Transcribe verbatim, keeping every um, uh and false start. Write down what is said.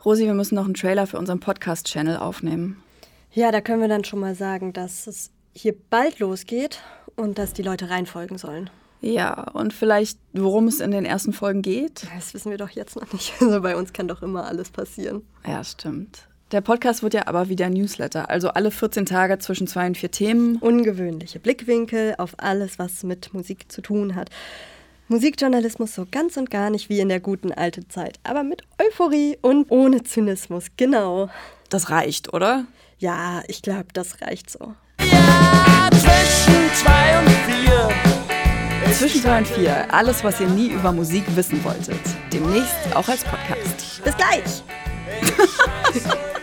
Rosi, wir müssen noch einen Trailer für unseren Podcast-Channel aufnehmen. Ja, da können wir dann schon mal sagen, dass es hier bald losgeht und dass die Leute reinfolgen sollen. Ja, und vielleicht, worum es in den ersten Folgen geht? Das wissen wir doch jetzt noch nicht. Also bei uns kann doch immer alles passieren. Ja, stimmt. Der Podcast wird ja aber wieder ein Newsletter, also alle vierzehn Tage zwischen zwei und vier Themen. Ungewöhnliche Blickwinkel auf alles, was mit Musik zu tun hat. Musikjournalismus so ganz und gar nicht wie in der guten alten Zeit, aber mit Euphorie und ohne Zynismus, genau. Das reicht, oder? Ja, ich glaube, das reicht so. Ja, zwischen zwei und vier. Zwischen zwei und vier, alles, was ihr nie über Musik wissen wolltet. Demnächst auch als Podcast. Bis gleich!